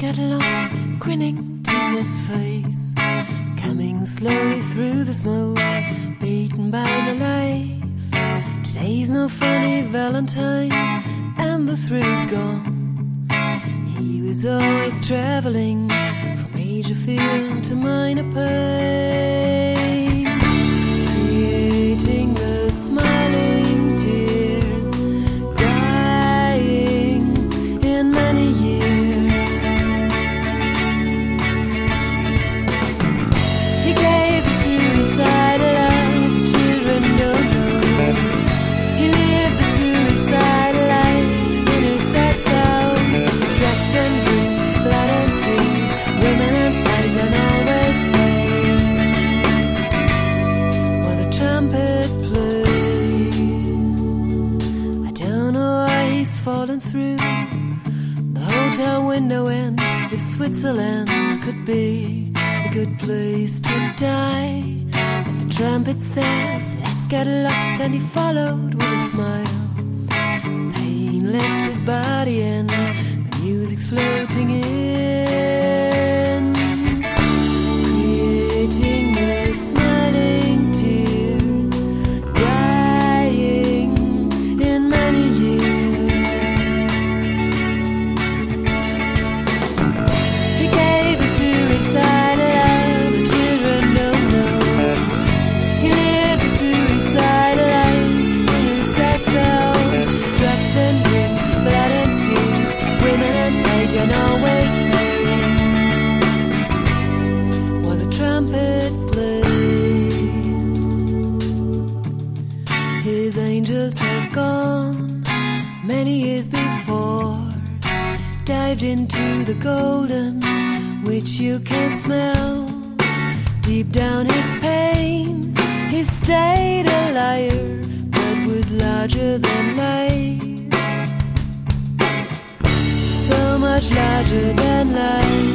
get lost, grinning toothless face, coming slowly through the smoke, beaten by the life. Today's no funny Valentine, and the thrill is gone. He was always traveling from major field to minor pain, creating the smiling tears, dying in many years. He gave the suicidal love the children don't know. He lived the suicidal life in his sad sound. Drugs and dreams, blood and tears, women and hate and always pain. While the trumpet plays, I don't know why he's fallen through the hotel window, and if Switzerland could be a good place to die. But the trumpet says, let's get lost, and he followed with a smile. Pain left his body and the music's floating in, creating the smiling tears, dying in many years. He gave the suicidal love the children don't know. He lived the suicidal life in his sad sound. Drugs and drinks, blood and tears, women and hate and always pain. While the trumpet plays, his angels have gone many years before, dived into the golden which you can't smell. Deep down his pain, he stayed a liar, but was larger than life. So much larger than life.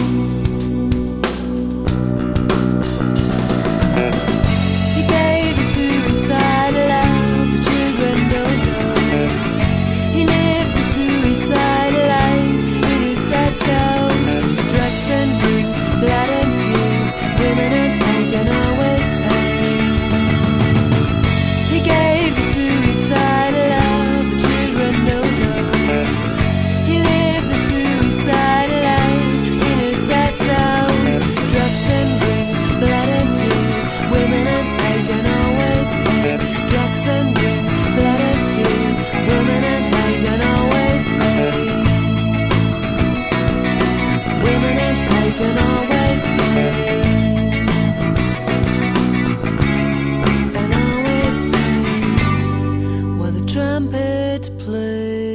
He gave the suicidal love the children don't know. He lived the suicidal life in his sad sound. Drugs and drinks, blood and tears, women and hate and always pain. He gave the suicidal love the children don't know. He lived the suicidal life in his sad sound. Drugs and drinks, blood and tears, women and hate and always pain. Drugs and drinks, blood and tears, women and hate and always pain. Women and hate and always pain. And always pain. While the trumpet plays.